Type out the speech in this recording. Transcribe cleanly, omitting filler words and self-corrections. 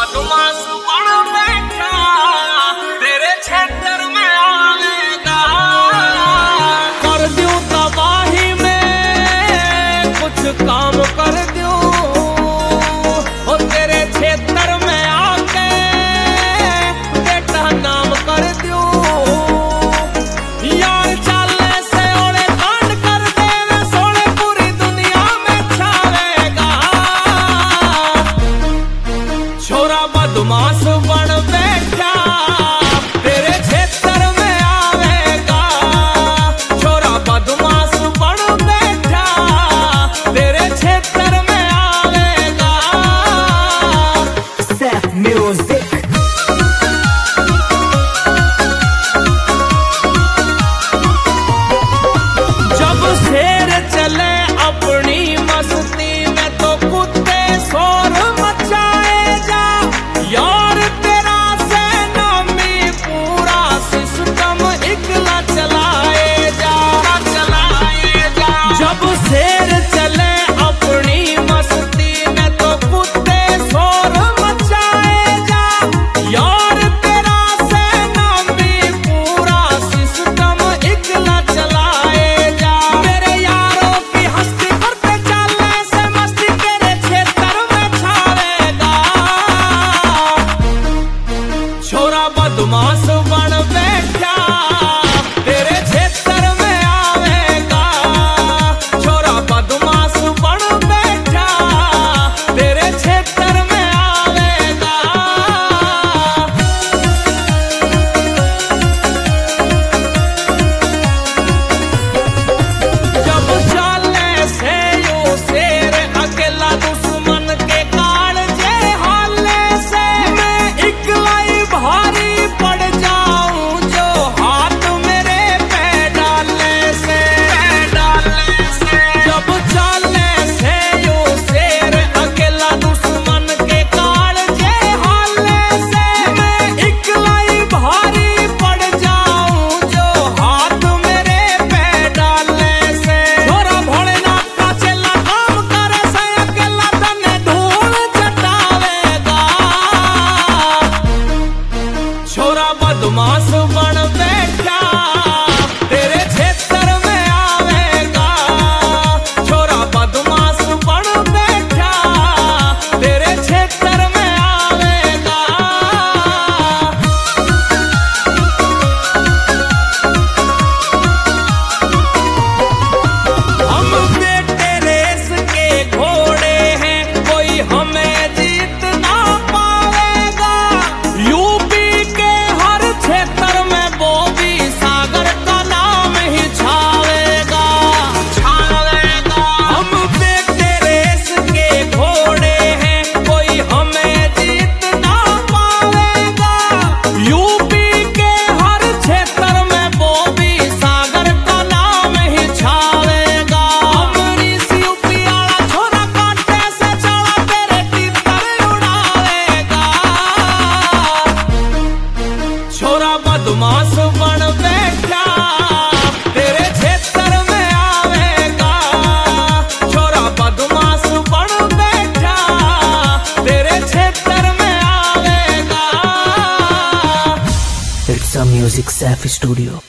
बदमाश बन बैठा तेरे क्षेत्र में आवेगा। कर दूं तबाही में कुछ काम कर दूं और तेरे क्षेत्र में आके बेटा नाम कर दूं। यार चाले से ओले कांड कर देवे सोले पूरी दुनिया में छावेगा। छोरा बदमाश बन बैठा तेरे क्षेत्र में आवेगा। छोरा बदमाश बन बैठा तेरे क्षेत्र में आवेगा। Seth Music. जब शेर चले अपनी मस्ती में तो कुत्ते शोर मचाए जा। यार तेरा सेनानी पूरा सिस्टम इकला चलाए जा। जब शेर चले अपनी मस्ती में तो कुत्ते शोर मचाए जा। यार तेरा सेनानी पूरा सिस्टम इकला चलाए जा। मेरे यारों की हस्ती करते चलने से मस्ती तेरे क्षेत्र में छावेगा। छोरा बदमाश बन बैठा तेरे क्षेत्र में आवेगा। छोरा बदमाश बन बैठा तेरे क्षेत्र में आवेगा। जब चाले से यो शेर अकेला दुश्मन के कालजे हाले से मैं इकलाई भारी पड़ जाऊं जो हाथ मेरे पे डालने से। जब चाले से यो शेर अकेला दुश्मन के कालजे हाले से मैं इकलाई भारी पड़ जाऊं जो हाथ मेरे पे डालने से। छोरा भोलेनाथ का चेला काम करे से अकेला तने धूल चटावेगा। छोरा बदमाश बन बैठा तेरे क्षेत्र में आवेगा। छोरा बदमाश बन बैठा तेरे क्षेत्र में आवेगा। हम बेटे रेस के घोड़े हैं कोई हमें जीत ना पावेगा। यूपी के हर क्षेत्र में बॉबी सागर का नाम ही छावेगा। हम बेटे रेस के घोड़े हैं कोई हमें जीत ना पावेगा। यूपी के हर क्षेत्र में बॉबी सागर का नाम ही छावेगा। अमरीश यूपी वाला छोरा कांटे से चला तेरे तीतर उड़ावेगा। छोरा बदमाश बन बैठा तेरे क्षेत्र में आवेगा। छोरा बदमाश बन बैठा तेरे क्षेत्र में आवेगा। It's a Music Seth Studio.